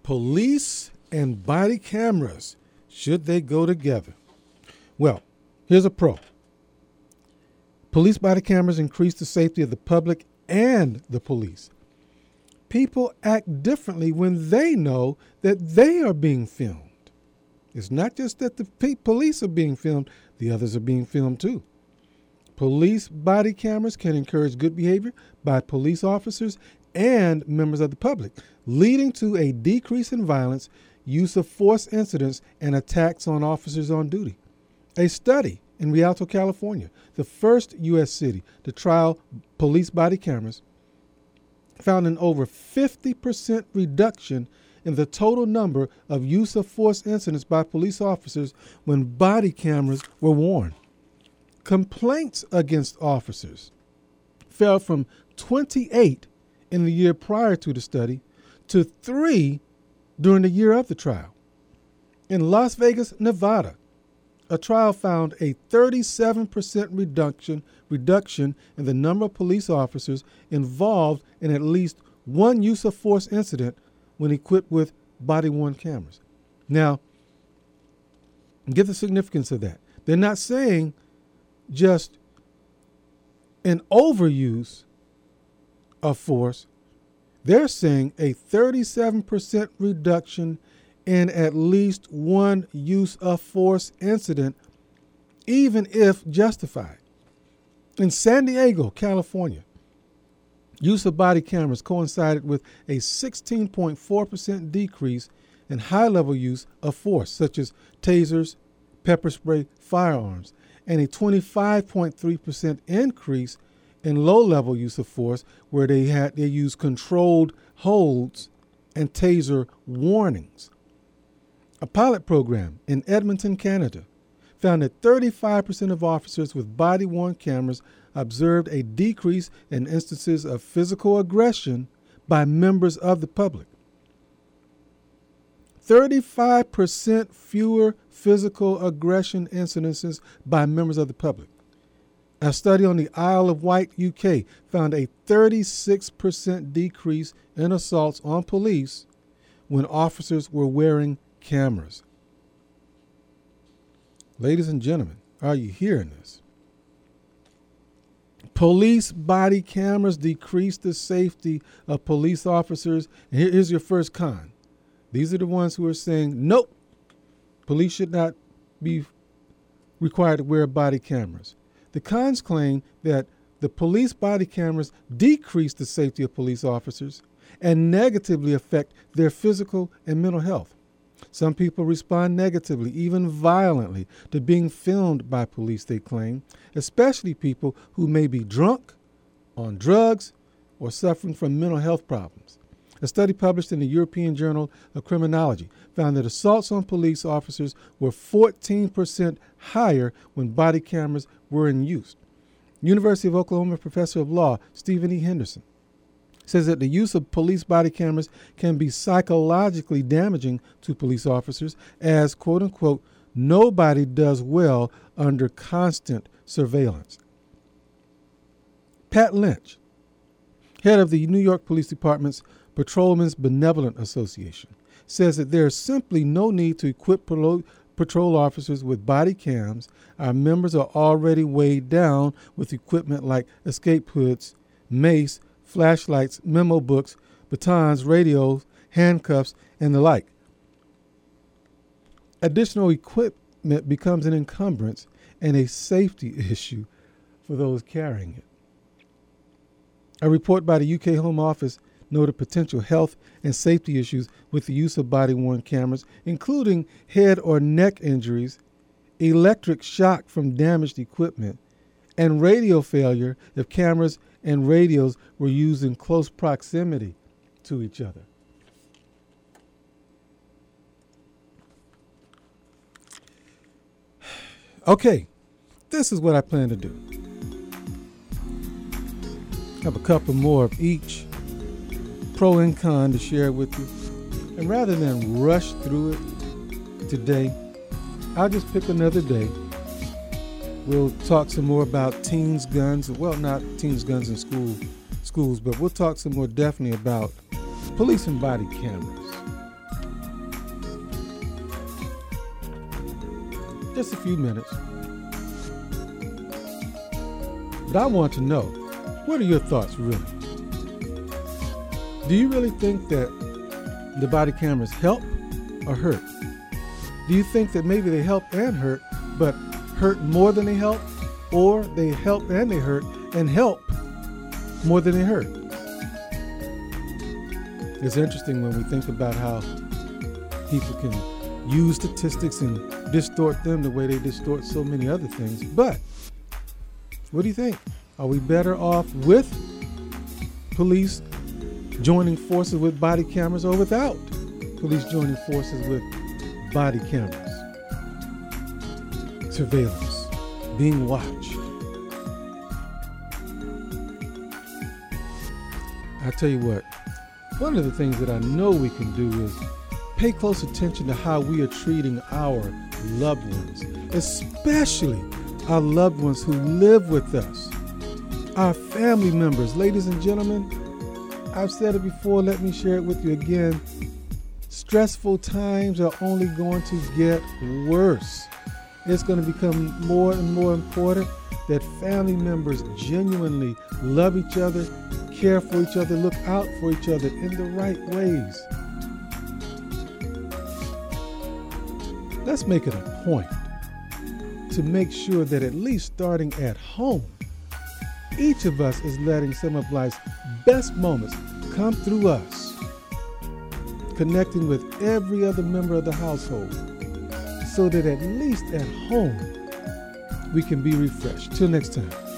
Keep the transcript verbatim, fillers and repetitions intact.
Police and body cameras, should they go together? Well, here's a pro. Police body cameras increase the safety of the public and the police. People act differently when they know that they are being filmed. It's not just that the pe- police are being filmed, the others are being filmed too. Police body cameras can encourage good behavior by police officers and members of the public, leading to a decrease in violence, use of force incidents, and attacks on officers on duty. A study in Rialto, California, the first U S city to trial police body cameras, found an over fifty percent reduction in the total number of use of force incidents by police officers when body cameras were worn. Complaints against officers fell from twenty-eight in the year prior to the study to three during the year of the trial. In Las Vegas, Nevada, a trial found a thirty-seven percent reduction, reduction in the number of police officers involved in at least one use of force incident when equipped with body-worn cameras. Now, get the significance of that. They're not saying just an overuse of force. They're saying a thirty-seven percent reduction in at least one use of force incident, even if justified. In San Diego, California, use of body cameras coincided with a sixteen point four percent decrease in high-level use of force, such as tasers, pepper spray, firearms, and a twenty-five point three percent increase in low-level use of force, where they had they used controlled holds and taser warnings. A pilot program in Edmonton, Canada, found that thirty-five percent of officers with body-worn cameras observed a decrease in instances of physical aggression by members of the public. thirty-five percent fewer physical aggression incidences by members of the public. A study on the Isle of Wight, U K, found a thirty-six percent decrease in assaults on police when officers were wearing cameras. Ladies and gentlemen, are you hearing this? Police body cameras decrease the safety of police officers. And here- here's your first con. These are the ones who are saying, nope, police should not be required to wear body cameras. The cons claim that the police body cameras decrease the safety of police officers and negatively affect their physical and mental health. Some people respond negatively, even violently, to being filmed by police, they claim, especially people who may be drunk, on drugs, or suffering from mental health problems. A study published in the European Journal of Criminology found that assaults on police officers were fourteen percent higher when body cameras were in use. University of Oklahoma professor of law Stephen E. Henderson says that the use of police body cameras can be psychologically damaging to police officers as, quote unquote, nobody does well under constant surveillance. Pat Lynch, head of the New York Police Department's Patrolmen's Benevolent Association, says that there is simply no need to equip polo- patrol officers with body cams. Our members are already weighed down with equipment like escape hoods, mace, flashlights, memo books, batons, radios, handcuffs, and the like. Additional equipment becomes an encumbrance and a safety issue for those carrying it. A report by the U K Home Office noted potential health and safety issues with the use of body-worn cameras, including head or neck injuries, electric shock from damaged equipment, and radio failure if cameras and radios were used in close proximity to each other. Okay, this is what I plan to do. I have a couple more of each, pro and con, to share with you. And rather than rush through it today, I'll just pick another day. We'll talk some more about teens, guns. Well, not teens, guns in school, schools, but we'll talk some more definitely about police and body cameras. just a few minutes. But I want to know, what are your thoughts really? Do you really think that the body cameras help or hurt? Do you think that maybe they help and hurt, but hurt more than they help? Or they help and they hurt and help more than they hurt? It's interesting when we think about how people can use statistics and distort them the way they distort so many other things. But what do you think? Are we better off with police joining forces with body cameras or without police joining forces with body cameras? Surveillance, being watched. I tell you what, one of the things that I know we can do is pay close attention to how we are treating our loved ones, especially our loved ones who live with us, our family members. Ladies and gentlemen, I've said it before, let me share it with you again. Stressful times are only going to get worse. It's going to become more and more important that family members genuinely love each other, care for each other, look out for each other in the right ways. Let's make it a point to make sure that at least starting at home, each of us is letting some of life's best moments come through us, connecting with every other member of the household, so that at least at home we can be refreshed. Till next time.